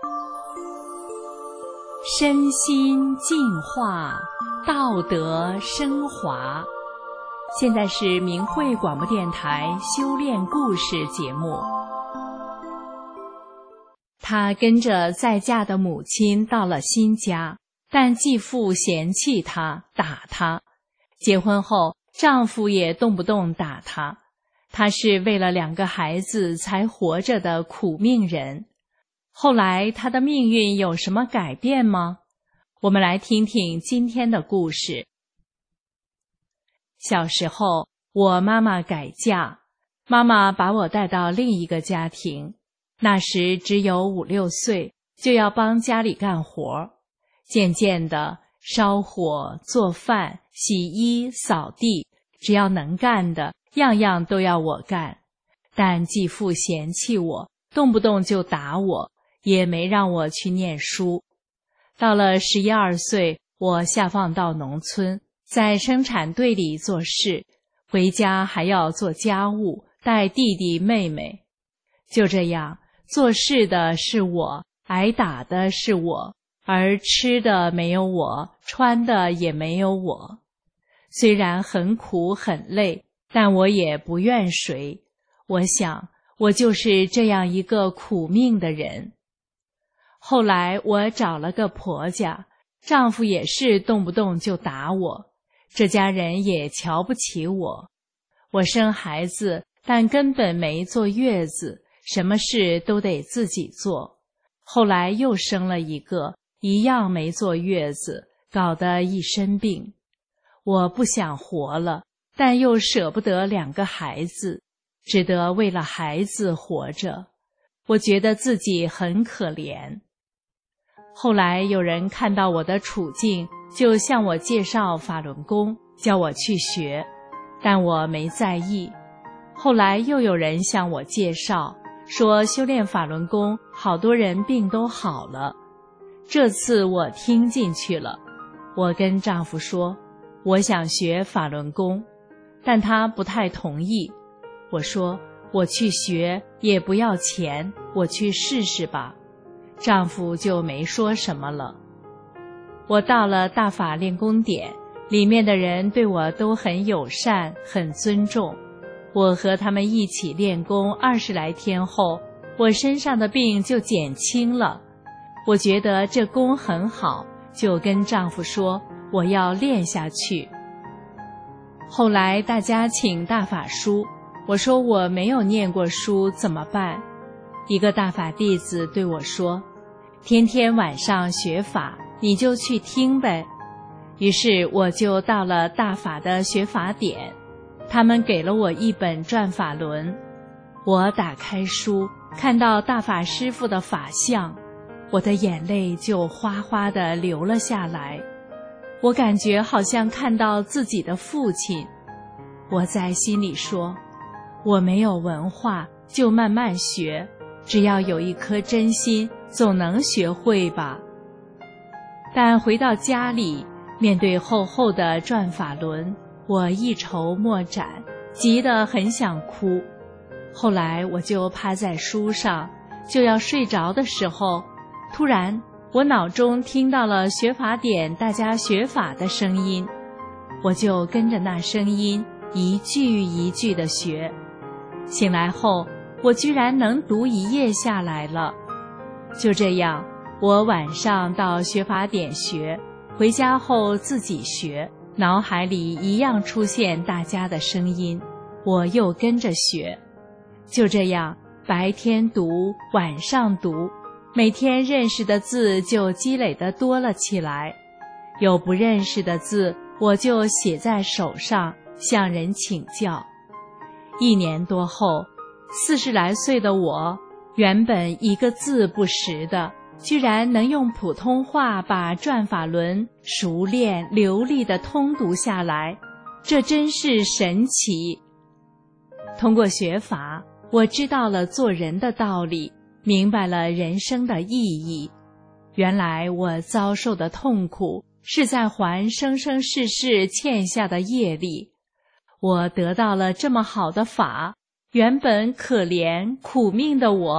身心净化，道德升华。现在是明慧广播电台修炼故事节目。她跟着再嫁的母亲到了新家，但继父嫌弃她，打她。结婚后，丈夫也动不动打她。她是为了2个孩子才活着的苦命人。后来她的命运有什么改变吗？我们来听听今天的故事。小时候，我妈妈改嫁，妈妈把我带到另一个家庭。那时只有5、6岁，就要帮家里干活。渐渐的，烧火、做饭、洗衣、扫地，只要能干的，样样都要我干。但继父嫌弃我，动不动就打我，也没让我去念书。到了11、12岁，我下放到农村，在生产队里做事，回家还要做家务，带弟弟妹妹。就这样，做事的是我，挨打的是我，而吃的没有我，穿的也没有我。虽然很苦很累，但我也不怨谁。我想，我就是这样一个苦命的人。后来我找了个婆家，丈夫也是动不动就打我，这家人也瞧不起我。我生孩子，但根本没坐月子，什么事都得自己做。后来又生了一个，一样没坐月子，搞得一身病。我不想活了，但又舍不得2个孩子，只得为了孩子活着。我觉得自己很可怜。后来有人看到我的处境，就向我介绍法轮功，叫我去学，但我没在意。后来又有人向我介绍，说修炼法轮功，好多人病都好了。这次我听进去了，我跟丈夫说，我想学法轮功，但他不太同意。我说，我去学也不要钱，我去试试吧。丈夫就没说什么了。我到了大法练功点，里面的人对我都很友善，很尊重。我和他们一起练功20来天后，我身上的病就减轻了。我觉得这功很好，就跟丈夫说我要练下去。后来大家请大法书，我说我没有念过书，怎么办？一个大法弟子对我说，天天晚上学法，你就去听呗。于是我就到了大法的学法点，他们给了我一本转法轮。我打开书，看到大法师父的法相，我的眼泪就哗哗地流了下来。我感觉好像看到自己的父亲。我在心里说，我没有文化，就慢慢学，只要有一颗真心，总能学会吧。但回到家里，面对厚厚的转法轮，我一筹莫展，急得很想哭。后来我就趴在书上，就要睡着的时候，突然我脑中听到了学法点大家学法的声音，我就跟着那声音一句一句地学。醒来后，我居然能读1页下来了。就这样，我晚上到学法点学，回家后自己学，脑海里一样出现大家的声音，我又跟着学。就这样，白天读，晚上读，每天认识的字就积累得多了起来。有不认识的字，我就写在手上，向人请教。1年多后，40来岁的我，原本一个字不识的，居然能用普通话把转法轮熟练流利地通读下来，这真是神奇。通过学法，我知道了做人的道理，明白了人生的意义。原来我遭受的痛苦，是在还生生世世欠下的业力。我得到了这么好的法，原本可怜苦命的我，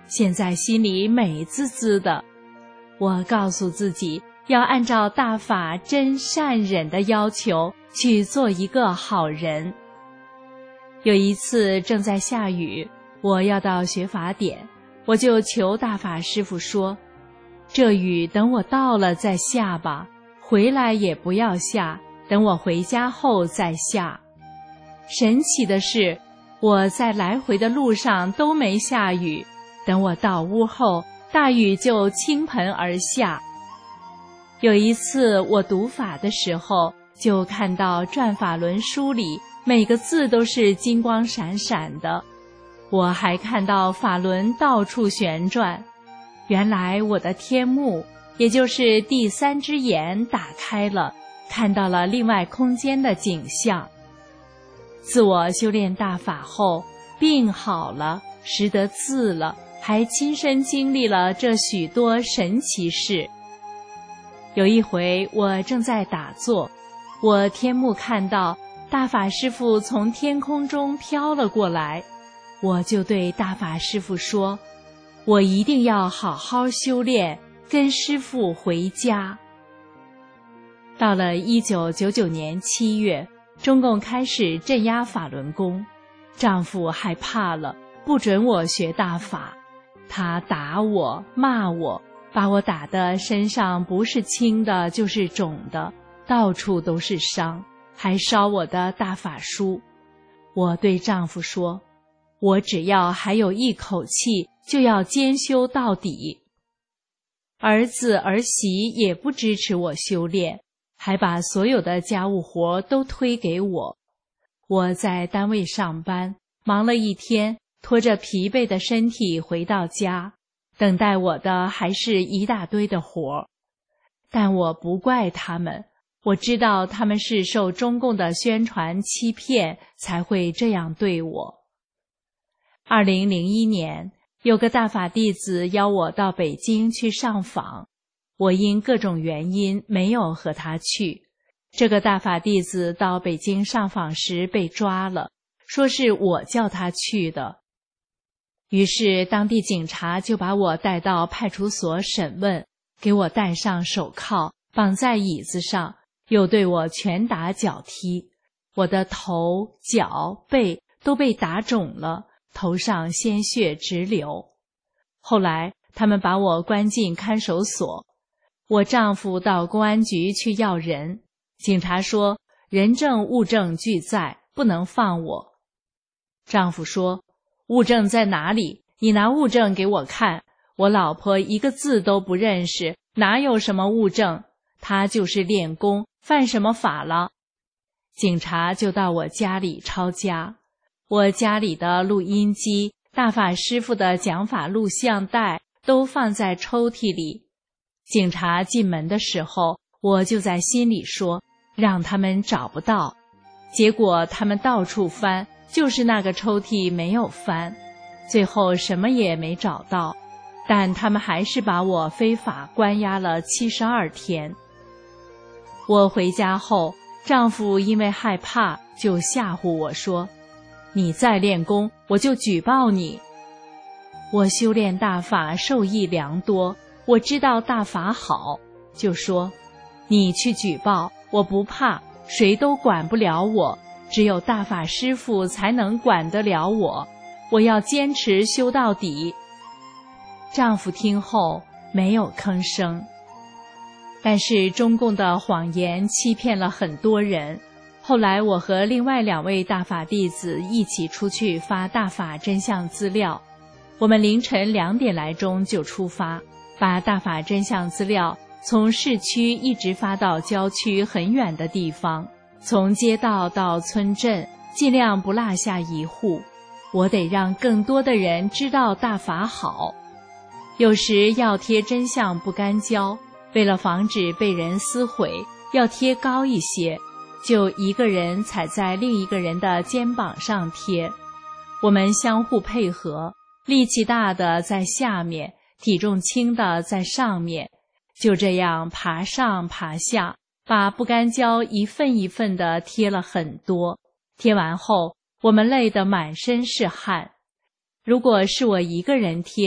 现在心里美滋滋的。我告诉自己，要按照大法真善忍的要求去做一个好人。有一次正在下雨，我要到学法典，我就求大法师父说，这雨等我到了再下吧，回来也不要下，等我回家后再下。神奇的是，我在来回的路上都没下雨，等我到屋后，大雨就倾盆而下。有一次我读法的时候，就看到转法轮书里每个字都是金光闪闪的，我还看到法轮到处旋转。原来我的天目，也就是第三只眼打开了，看到了另外空间的景象。自我修炼大法后，病好了，识得字了，还亲身经历了这许多神奇事。有一回我正在打坐，我天目看到大法师父从天空中飘了过来，我就对大法师父说，我一定要好好修炼，跟师父回家。到了1999年7月，中共开始镇压法轮功，丈夫害怕了，不准我学大法。他打我，骂我，把我打得身上不是青的就是肿的，到处都是伤，还烧我的大法书。我对丈夫说，我只要还有一口气，就要兼修到底。儿子儿媳也不支持我修炼，还把所有的家务活都推给我。我在单位上班，忙了一天，拖着疲惫的身体回到家，等待我的还是一大堆的活。但我不怪他们，我知道他们是受中共的宣传欺骗，才会这样对我。2001年，有个大法弟子邀我到北京去上访，我因各种原因没有和他去。这个大法弟子到北京上访时被抓了，说是我叫他去的。于是当地警察就把我带到派出所审问，给我戴上手铐，绑在椅子上，又对我拳打脚踢。我的头、脚、背都被打肿了，头上鲜血直流。后来他们把我关进看守所，我丈夫到公安局去要人，警察说人证物证俱在，不能放我。丈夫说，物证在哪里？你拿物证给我看，我老婆一个字都不认识，哪有什么物证？她就是练功，犯什么法了？警察就到我家里抄家，我家里的录音机、大法师父的讲法录像带都放在抽屉里。警察进门的时候，我就在心里说，让他们找不到。结果他们到处翻，就是那个抽屉没有翻，最后什么也没找到，但他们还是把我非法关押了72天。我回家后，丈夫因为害怕，就吓唬我说，你再练功，我就举报你。我修炼大法受益良多，我知道大法好，就说，你去举报，我不怕，谁都管不了我，只有大法师父才能管得了我，我要坚持修到底。丈夫听后没有吭声。但是中共的谎言欺骗了很多人。后来我和另外2位大法弟子一起出去发大法真相资料，我们凌晨2点来钟就出发，把大法真相资料从市区一直发到郊区很远的地方，从街道到村镇，尽量不落下一户。我得让更多的人知道大法好。有时要贴真相不干胶，为了防止被人撕毁，要贴高一些，就一个人踩在另一个人的肩膀上贴。我们相互配合，力气大的在下面，体重轻的在上面，就这样爬上爬下，把不干胶一份一份的贴了很多。贴完后，我们累得满身是汗。如果是我一个人贴，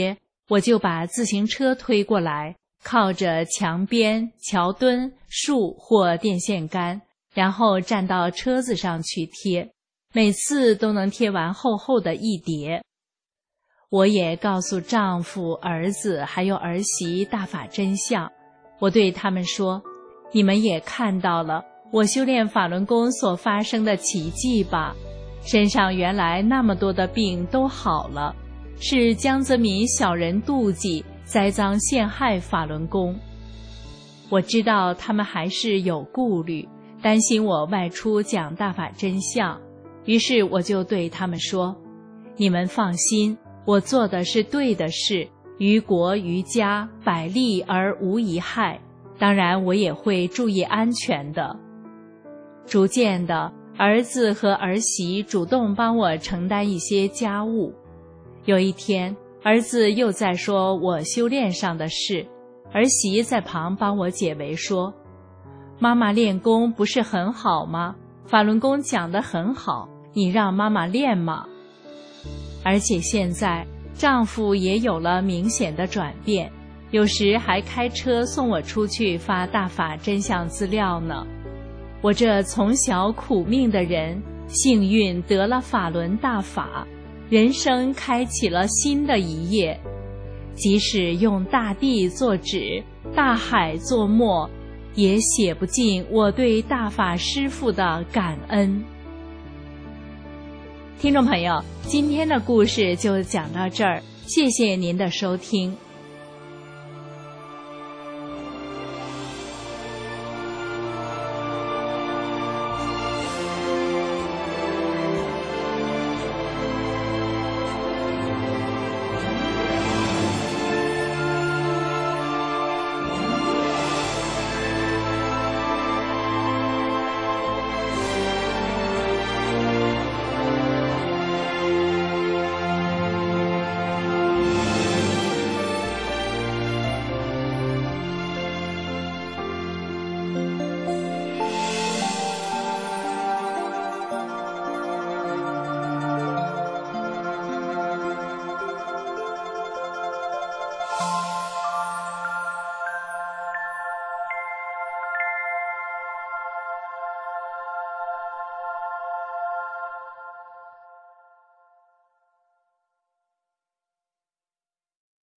我就把自行车推过来，靠着墙边、桥墩、树或电线杆，然后站到车子上去贴，每次都能贴完厚厚的一叠。我也告诉丈夫、儿子还有儿媳大法真相，我对他们说，你们也看到了我修炼法轮功所发生的奇迹吧，身上原来那么多的病都好了，是江泽民小人妒忌，栽赃陷害法轮功。我知道他们还是有顾虑，担心我外出讲大法真相，于是我就对他们说，你们放心，我做的是对的事，于国于家，百利而无一害，当然我也会注意安全的。逐渐的，儿子和儿媳主动帮我承担一些家务。有一天，儿子又在说我修炼上的事，儿媳在旁帮我解围说，妈妈练功不是很好吗？法轮功讲得很好，你让妈妈练嘛。而且现在丈夫也有了明显的转变，有时还开车送我出去发大法真相资料呢。我这从小苦命的人，幸运得了法轮大法，人生开启了新的一页。即使用大地做纸，大海做墨，也写不尽我对大法师父的感恩。听众朋友，今天的故事就讲到这儿，谢谢您的收听。